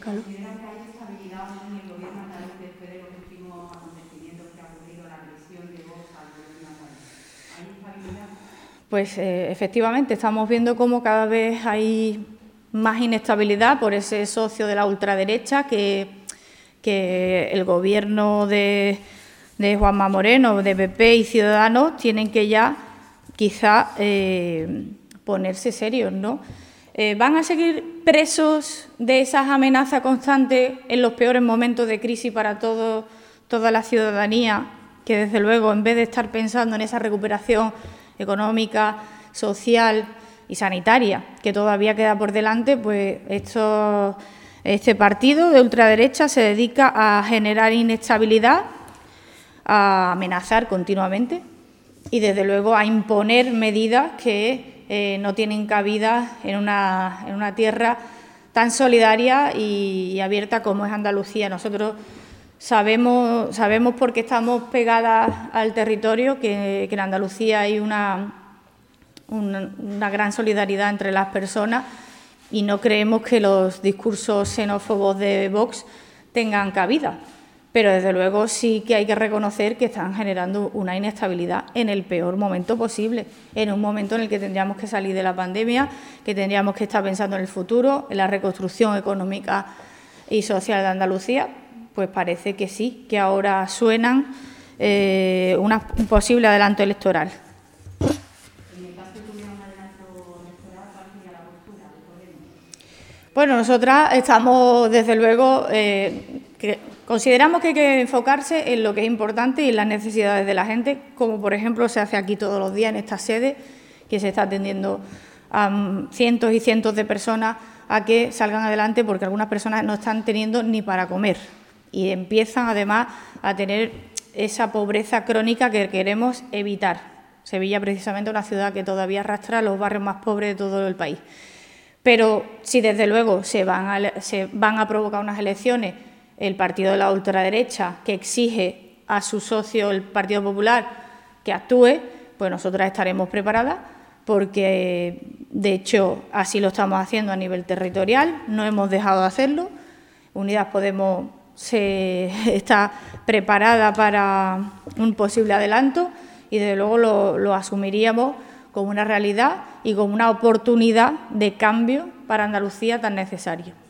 Carlos. ¿Consideran que hay estabilidad en el Gobierno a través de los últimos acontecimientos que ha ocurrido, la agresión de Vox al Gobierno andaluz? ¿Hay estabilidad? Pues efectivamente, estamos viendo cómo cada vez hay más inestabilidad por ese socio de la ultraderecha que el Gobierno de Juanma Moreno, de PP y Ciudadanos tienen que ya quizá ponerse serios, ¿no? ¿Van a seguir presos de esas amenazas constantes en los peores momentos de crisis para toda la ciudadanía, que desde luego, en vez de estar pensando en esa recuperación económica, social y sanitaria que todavía queda por delante, pues este partido de ultraderecha se dedica a generar inestabilidad, a amenazar continuamente y, desde luego, a imponer medidas que no tienen cabida en una tierra tan solidaria y abierta como es Andalucía. Nosotros sabemos porque estamos pegadas al territorio que en Andalucía hay una gran solidaridad entre las personas y no creemos que los discursos xenófobos de Vox tengan cabida. Pero, desde luego, sí que hay que reconocer que están generando una inestabilidad en el peor momento posible, en un momento en el que tendríamos que salir de la pandemia, que tendríamos que estar pensando en el futuro, en la reconstrucción económica y social de Andalucía. Pues parece que sí, que ahora suenan un posible adelanto electoral. En el caso de que hubiera un adelanto electoral, ¿cuál sería la postura de Podemos? Bueno, nosotras estamos, desde luego, consideramos que hay que enfocarse en lo que es importante y en las necesidades de la gente, como por ejemplo se hace aquí todos los días en esta sede, que se está atendiendo a cientos y cientos de personas a que salgan adelante, porque algunas personas no están teniendo ni para comer y empiezan además a tener esa pobreza crónica que queremos evitar. Sevilla, precisamente, una ciudad que todavía arrastra a los barrios más pobres de todo el país. Pero si desde luego se van a provocar unas elecciones, el partido de la ultraderecha que exige a su socio, el Partido Popular, que actúe, pues nosotras estaremos preparadas porque, de hecho, así lo estamos haciendo a nivel territorial, no hemos dejado de hacerlo. Unidas Podemos está preparada para un posible adelanto y, desde luego, lo asumiríamos como una realidad y como una oportunidad de cambio para Andalucía tan necesaria.